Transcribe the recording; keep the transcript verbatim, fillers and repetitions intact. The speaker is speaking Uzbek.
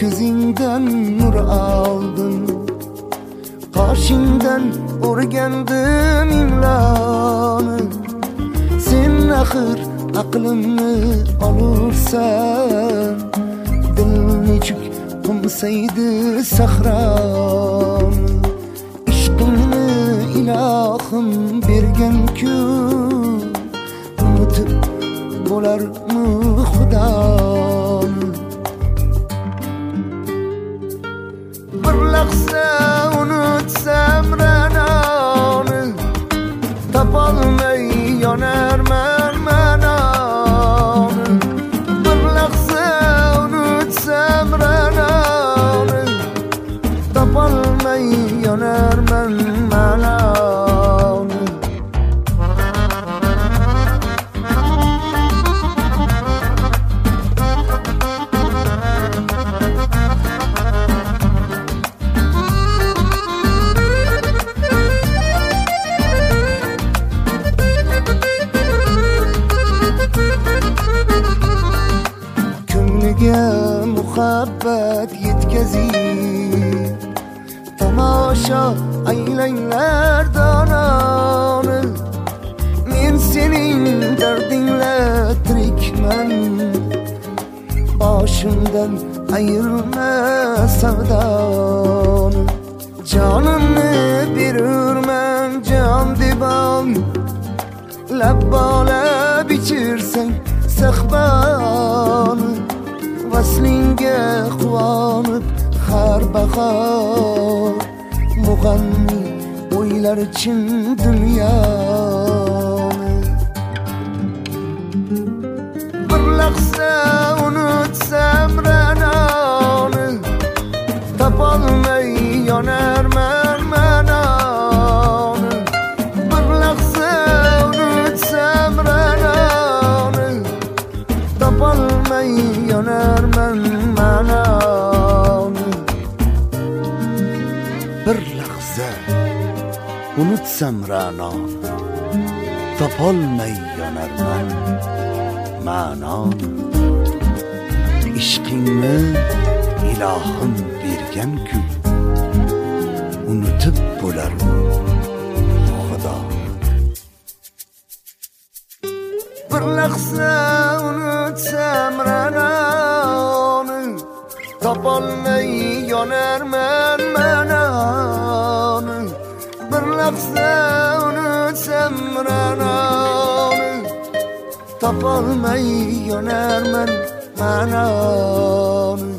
ko'zingdan nur oldim, qoshingdan o'rgandim imloni. Sen axir aqlimni olursan, dil nechuk qumsaydi sahroni. Ishqingni ilohim bergan-ku, unutib bo'larmi xudoni? Bir lahza unutsam ranoni, topolmay yonarman manoni. Bir lahza unutsam ranoni, topolmay yonarman manoni. Muhabbat yetkazib, tomosha aylanglar dononi. Men sening dardingla tirikman, boshimdan ayirma savdoni. Jonimni berurman jon debon, labbolab ichirsang sahboni. Vaslinga quvonib har bahor, mug'anni o'ylar chin dunyoni. Bir lahza unutsam ranoni, topolmay yonarman manoni. Bir lahza unutsam ranoni, topolmay yonarman manoni. Bir lahza unutsam ranoni, topolmay yonarman manoni. Ishqingni ilohim bergan-ku, unutib bo'larmi xudo? Bir lahza unutsam ranoni, topolmay yonarman manoni. Bir lahza unutsam ranoni, topolmay yonarman manoni.